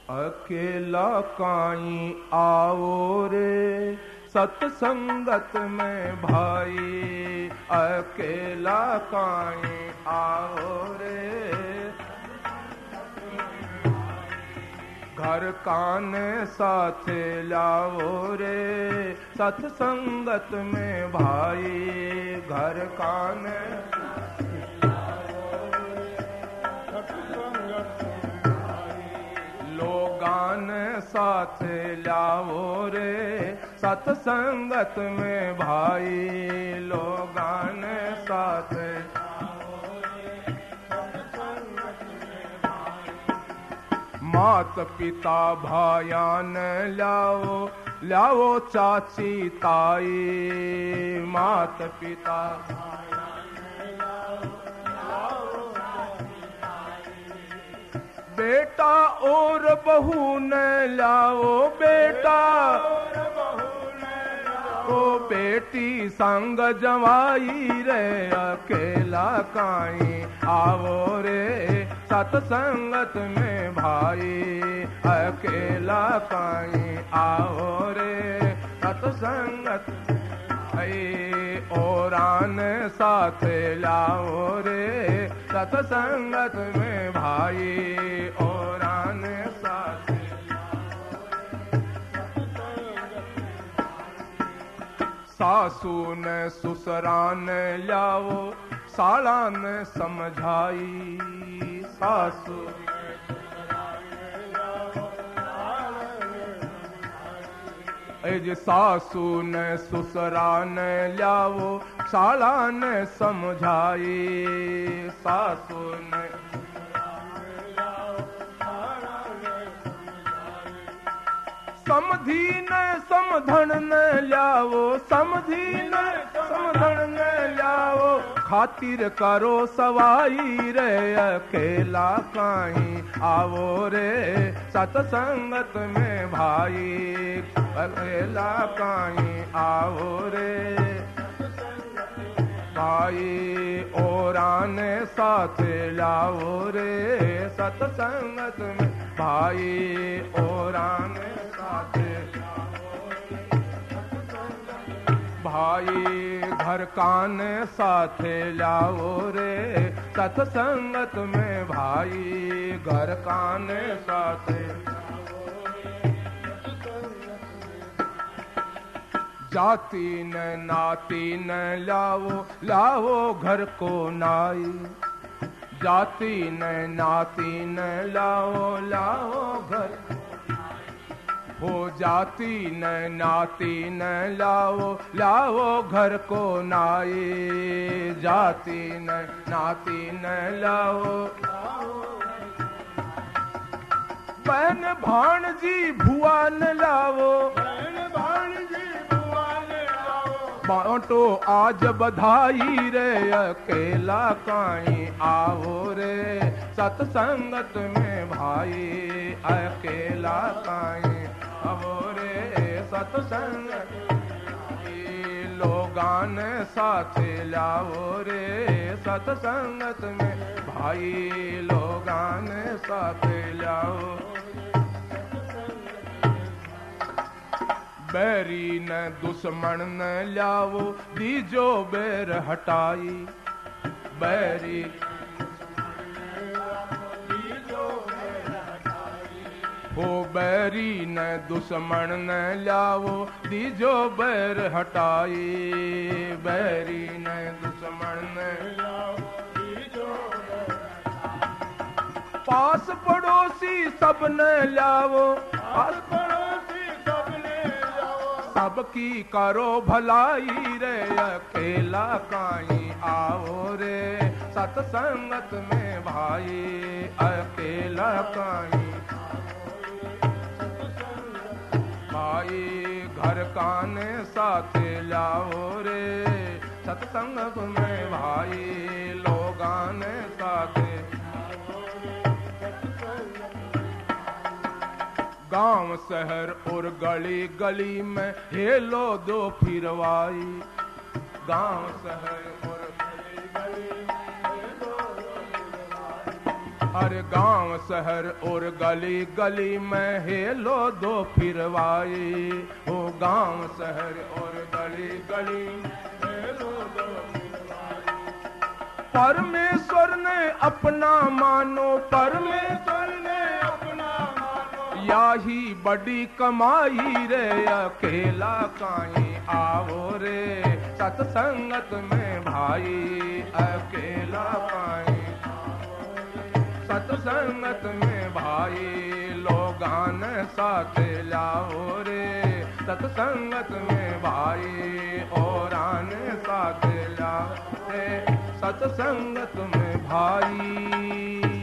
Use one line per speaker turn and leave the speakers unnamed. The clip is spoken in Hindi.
अकेला काई आओ रे सत्संगत में भाई, अकेला काई आओ रे। घर कान साथ लाओ रे सत्संगत में भाई, घर कान लोगान साथ लाओ रे सत्संगत में भाई, लोगान साथ मात पिता भायान लाओ, लाओ चाची ताई, मात पिता बेटा और बहू न लाओ, बेटा ओ बेटी संग जवाई रे, अकेला काई आओ रे सत्संगत में भाई, अकेला काई आओ रे सत्संगत औरान साथ लाओ रे सत्संगत में भाई, औरान साथ सासू ने ससुरान लाओ, सालान समझाई, सासू एज सासू ने ससुरान लाओ, सालान समझाई, सासू ने समधी न समधन न लाओ, समधी न समधन न लाओ, खातिर करो सवाई रे, अकेला काई आओ रे सत्संगत में भाई, अकेला काई आओ रे भाई, औरान साथ लाओ रे सत्संगत में भाई, औरान साथ भाई, घर कान साथ लाओ रे सत्संगत में भाई, घर कान साथ जाति न नाती न लाओ, लाओ घर को नाई, जाति न नाती न लाओ, लाओ घर हो, जाति न नाती न लाओ, लाओ घर को नाई, जाति न नाती न लाओ, बहन भाणजी भुआ न लाओ, बांटो आज बधाई रे, अकेला काई आओ रे सत्संगत में भाई, अकेला काई आओ रे सत्संगत, लोगान साथ लाओ रे सत्संगत में भाई, लोगान साथ लाओ। बैरी न दुश्मन न लाओ, दीजो बैर हटाई, बैरी हो, बैरी न दुश्मन न लाओ, दीजो बैर हटाई, बैरी न दुश्मन न लाओ, दीजो पास पड़ोसी सब न लाओ, पास सबकी करो भलाई रे, अकेला काई आओ रे सत्संगत में भाई, अकेला काई भाई, घर कान साथ लाओ रे सत्संगत में भाई, लोगान साथ गांव शहर और गली गली में हेलो दो फिरवाई, गांव शहर और गली गली में हेलो दो फिरवाई, अरे गांव शहर और गली गली में हेलो दो फिरवाई, ओ गांव शहर और गली गली हेलो दो फिरवाई। परमेश्वर ने अपना मानो, परमेश्वर ने अपना मानो, याही बड़ी कमाई रे, अकेला काई आओ रे सत्संगत में भाई, अकेला काई सत्संगत में भाई, लोगान साथ लाओ रे सत्संगत में भाई, और आने साथ लाओ रे सत्संगत में भाई।